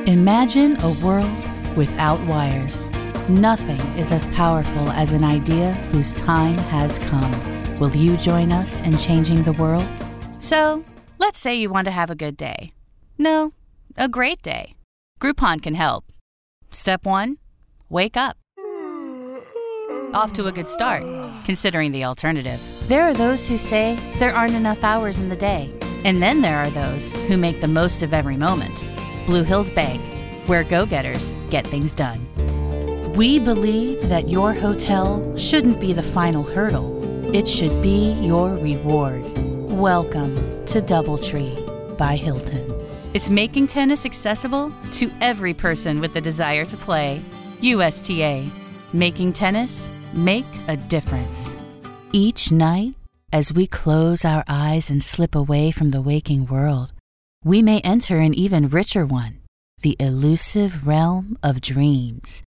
Imagine a world without wires. Nothing is as powerful as an idea whose time has come. Will you join us in changing the world? So, let's say you want to have a good day. No, a great day. Groupon can help. Step 1, wake up. Off to a good start, considering the alternative. There are those who say there aren't enough hours in the day. And then there are those who make the most of every moment. Blue Hills Bank, where go-getters get things done. We believe that your hotel shouldn't be the final hurdle. It should be your reward. Welcome to DoubleTree by Hilton. It's making tennis accessible to every person with the desire to play. USTA. Making tennis make a difference. Each night, as we close our eyes and slip away from the waking world, we may enter an even richer one, the elusive realm of dreams.